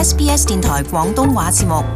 SBS 電台廣東話節目。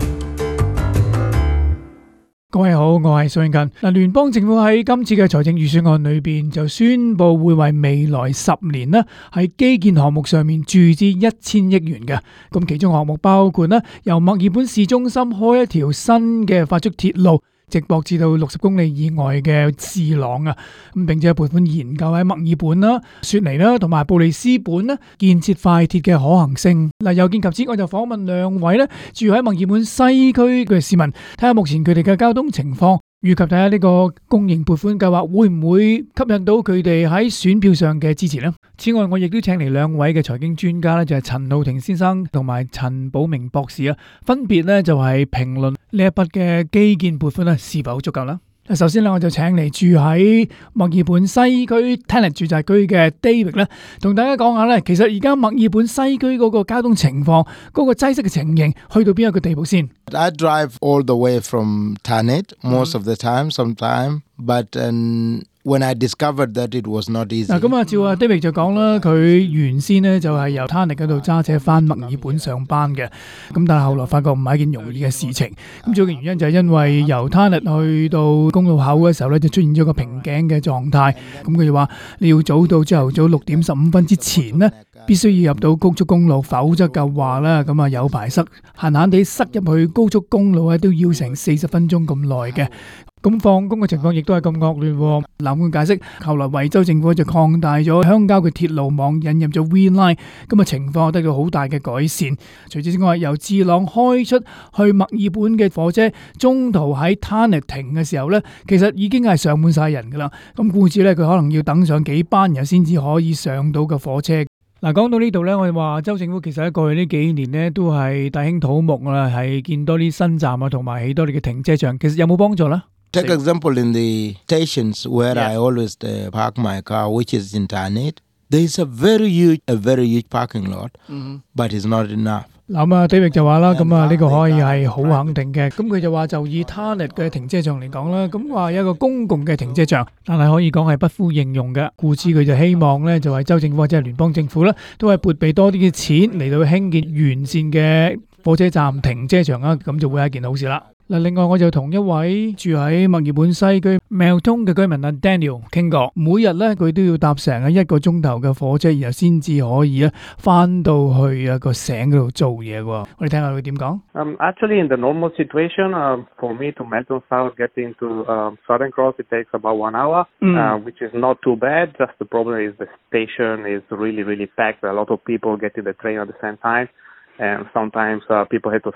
各位好，我係蘇永近。聯邦政府喺今次嘅財政預算案裏邊就宣布會為未來10年呢喺基建項目上面注資1000億元嘅。咁其中項目包括呢由墨爾本市中心開一條新嘅快速鐵路，直駁至到60公里以外嘅士朗啊，咁並且撥款研究喺墨爾本啦、雪梨啦同埋布里斯本呢建設快鐵嘅可行性。有見及此，我就訪問兩位呢住喺墨爾本西區嘅市民，睇下目前佢哋嘅交通情況，以及睇下呢個公營撥款計劃會唔會吸引到佢哋喺選票上嘅支持呢？此外，我亦都請嚟兩位嘅財經專家咧，就係陳浩庭先生同埋陳寶明博士啊，分別咧就係評論呢一筆嘅基建撥款是否足夠啦。首先咧，我就請嚟住喺墨爾本西區 Thanet 住宅區嘅 David 咧，同大家講下咧，其實而家墨爾本西區嗰個交通情況，嗰個擠塞嘅情形去到邊一個地步先 ？I drive all the way from Thanet most of the time, sometime, but when I discovered that it was not easy。 咁照阿 David 就講啦，佢原先咧就係由 Thanet 嗰度揸車翻墨爾本上班嘅，咁但係後來發覺唔係一件容易嘅事情。咁主要嘅原因就係因為由 Thanet 去到公路口嘅時候咧，就出現咗個瓶頸嘅狀態。咁佢就話你要早到朝頭早6點15分之前呢，必須要入到高速公路，否則嘅話咧，咁啊有排塞，閒閒地塞入去高速公路咧，都要成40分鐘咁耐嘅。咁放工嘅情況亦都係咁惡劣。藍官解釋，後來維州政府就擴大咗鄉郊嘅鐵路網，引入咗 V Line， 咁啊情況得到好大嘅改善。除此之外，由智朗開出去墨爾本嘅火車，中途喺 Thanet 停嘅時候呢，其實已經係上滿晒人噶啦。咁故此呢，佢可能要等上幾班人先至可以上到個火車。講到呢度呢，我哋話州政府其實喺過去呢幾年呢，都係大興土木啦，係建多啲新站啊，同埋起多啲嘅停車場。其實有冇幫助呢 ？Take example in the stations where I always park my car, which is in Thanet. There is a very huge parking lot, but it's not enough. David 就話啦，咁呢個可以係好肯定嘅。咁佢就話就以 Thanet 嘅停車場嚟講啦，咁話有一個公共嘅停車場，但係可以講係不敷應用嘅。故此佢就希望咧，就係州政府或者係聯邦政府咧，都係撥備多啲嘅錢嚟到興建完善嘅火車站停車場啊，咁就會係一件好事啦。另外我就同一位住喺墨爾本西區 Melton 嘅居民Daniel 傾過，每日咧佢都要搭成1個鐘頭嘅火車，然後先至可以翻到去個省嗰度做嘢喎。我哋聽下佢點講。 Actually, in the normal situation, for me to Melton South getting to Southern Cross, it takes about 1 hour, which is not too bad. Just the problem is the station is really packed. A lot of people getting the train at the same time, and sometimes people have to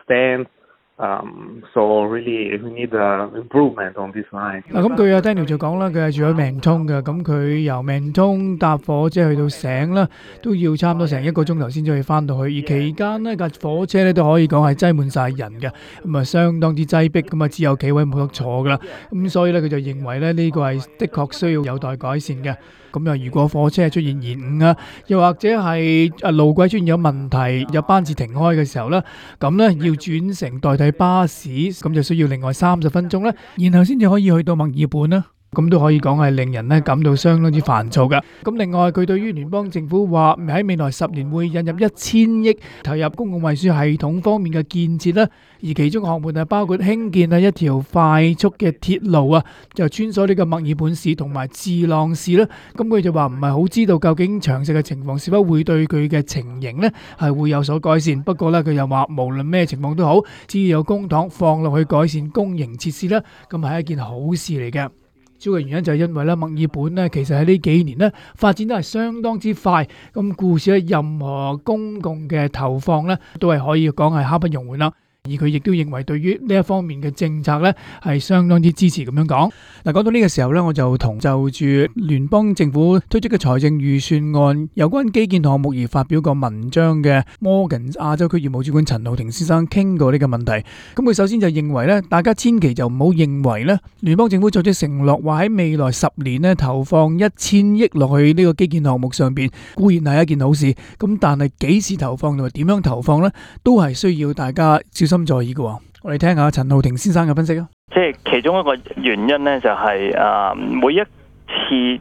stand.So really, we need improvement on this line. 咁佢Daniel 就講啦，佢係住喺Melton嘅，咁佢由Melton搭火車去到省啦，都要差唔多成1個鐘頭先至可以翻到去。而期間呢架火車咧都可以講係擠滿晒人嘅，咁啊相當之擠迫，咁啊只有企位冇得坐噶啦。咁所以咧佢就認為咧呢個係的確需要有待改善嘅。咁如果火車出現延誤啊，又或者係路軌出現有問題，有班次停開嘅時候咧，咁咧要轉乘代替巴士，咁就需要另外30分鐘咧，然後先至可以去到墨爾本啦。咁都可以講係令人咧感到相當之煩躁嘅。咁另外佢對於聯邦政府話喺未來10年會引入1000億投入公共運輸系統方面嘅建設啦，而其中項目係包括興建一條快速嘅鐵路啊，就穿梭呢個墨爾本市同埋智朗市啦。咁佢就話唔係好知道究竟詳細嘅情況是否會對佢嘅情形呢係會有所改善。不過咧佢又話無論咩情況都好，只要有公帑放落去改善公營設施啦，咁係一件好事嚟嘅。主要嘅原因就係因為咧墨爾本咧其實喺呢幾年咧發展都係相當之快，咁故此咧任何公共嘅投放咧都係可以講係刻不容緩啦。而佢亦都認為對於呢一方面嘅政策咧係相當之支持咁樣講。講到呢個時候咧，我就同就住聯邦政府推出嘅財政預算案有關基建項目而發表個文章嘅 Morgan 亞洲區業務主管陳浩庭先生傾過呢個問題。咁佢首先就認為咧，大家千祈就唔好認為咧聯邦政府作出承諾話喺未來10年咧投放1000億落去呢個基建項目上邊，固然係一件好事。咁但係幾時投放同埋點樣投放咧，都係需要大家小心在意嘅。我哋聽下陳浩庭先生嘅分析啊。 即係其中一個原因咧，就係每一次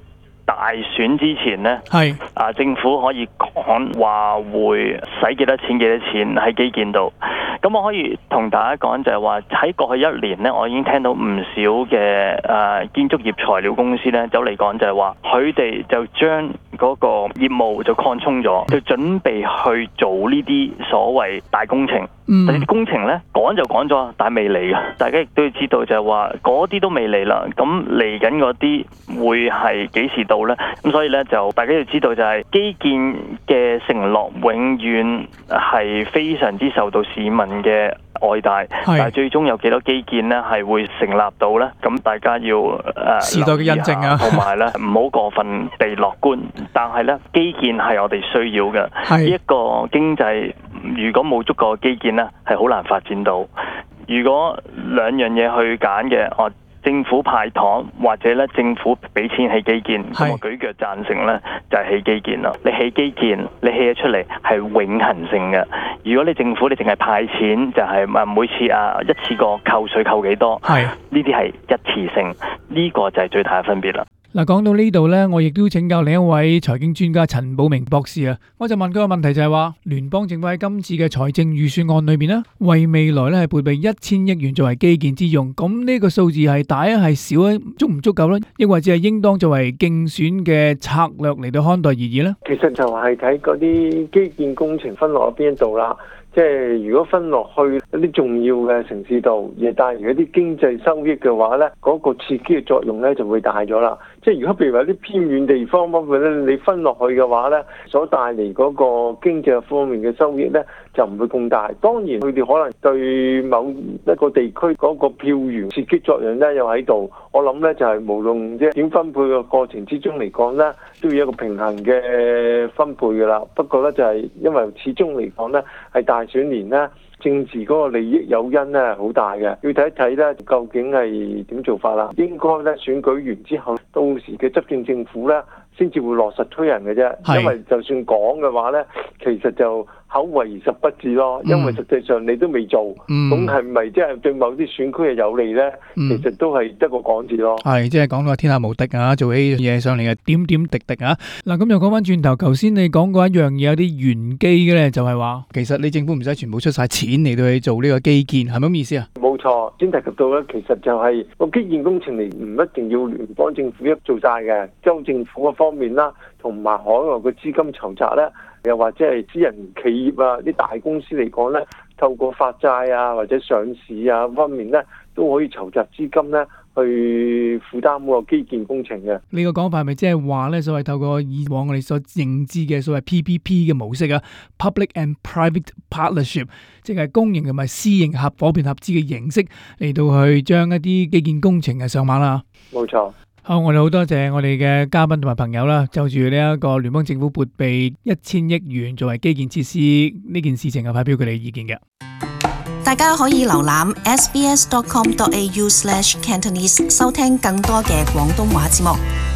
大選之前咧，政府可以講話會使幾多錢喺基建度。咁我可以同大家講就係話喺過去1年咧，我已經聽到唔少嘅建築業材料公司咧走嚟講就係話，佢哋就將嗰個業務就擴充咗，就準備去做呢啲所謂大工程。但係啲工程咧講就講咗，但係未嚟嘅。大家亦都要知道就係話嗰啲都未嚟啦。咁嚟緊嗰啲會係幾時到咧？咁所以咧就大家要知道就係基建嘅承諾永遠係非常之受到市民嘅愛戴，但係最終有幾多基建咧係會成立到咧？咁大家要時代嘅印證啊， 同埋咧唔好過分地樂觀。但係咧基建係我哋需要嘅，呢一個經濟如果冇足夠嘅基建咧，係好難發展到。如果兩樣嘢去揀嘅，政府派糖或者咧政府俾錢起基建，咁我舉腳贊成咧就係起基建啦。你起基建，你起咗出嚟係永恆性嘅。如果你政府你淨係派錢，就係每次一次過扣稅扣幾多，呢啲係一次性，呢個就係最大嘅分別啦。 嗱，講到呢度呢，我亦都請教另一位財經專家陳寶明博士啊，我就問佢個問題就係話，聯邦政府喺今次嘅財政預算案裏邊呢，為未來呢係撥備1000億元作為基建之用，咁呢個數字係大啊係少啊，足唔足夠呢？抑或只係應當作為競選嘅策略嚟到看待而已呢？ 其實就係睇嗰啲基建工程分落邊度啦。即係如果分落去一啲重要嘅城市度，而帶嚟一啲經濟收益嘅話咧，嗰個刺激嘅作用咧就會大咗啦。即係如果譬如話啲偏遠地方方面咧，你分落去嘅話咧，所帶嚟嗰個經濟方面嘅收益咧就唔會咁大。當然佢哋可能對某一個地區嗰個票源刺激作用咧又喺度。我諗咧就係無論即係點分配嘅過程之中嚟講咧，都要一個平衡嘅分配㗎啦。不過咧就係因為始終嚟講咧係大選年咧，政治嗰個利益誘因咧好大嘅，要睇一睇咧究竟係點做法啦。應該咧選舉完之後，到時嘅執政政府咧先至會落實推人嘅啫。因為就算講嘅話咧，其實就口惠而實不至咯。因為實際上你都未做，咁係咪即係對某啲選區係有利咧？其實都係得個講字咯。 係即係講到天下無敵啊，做起嘢上嚟啊點點滴滴啊。嗱，咁又講翻轉頭，頭先你講過一樣嘢有啲玄機嘅咧，就係話其實你政府唔使全部出晒錢嚟到去做呢個基建，係咪咁意思啊？ 冇錯，先提及到咧，其實就係個基建工程嚟，唔一定要聯邦政府一做晒嘅，州政府嘅方面啦，同埋海外嘅資金籌集咧，又或者係私人企業啊、啲大公司嚟講咧，透過發債啊或者上市啊方面咧，都可以籌集資金咧去負擔嗰個基建工程嘅。 呢個講法係咪即係話咧，所謂透過以往我哋所認知嘅所謂 PPP 嘅模式啊 ，Public and Private Partnership， 即係公營同埋私營合夥變合資嘅形式嚟到去將一啲基建工程嘅上馬啦。 冇錯。 好，我哋好多謝我哋嘅嘉賓同埋朋友啦，就住呢一個聯邦政府撥備1000億元作為基建設施呢件事情係發表佢哋意見嘅。 大家可以瀏覽 sbs.com.au/Cantonese 收聽更多嘅廣東話節目。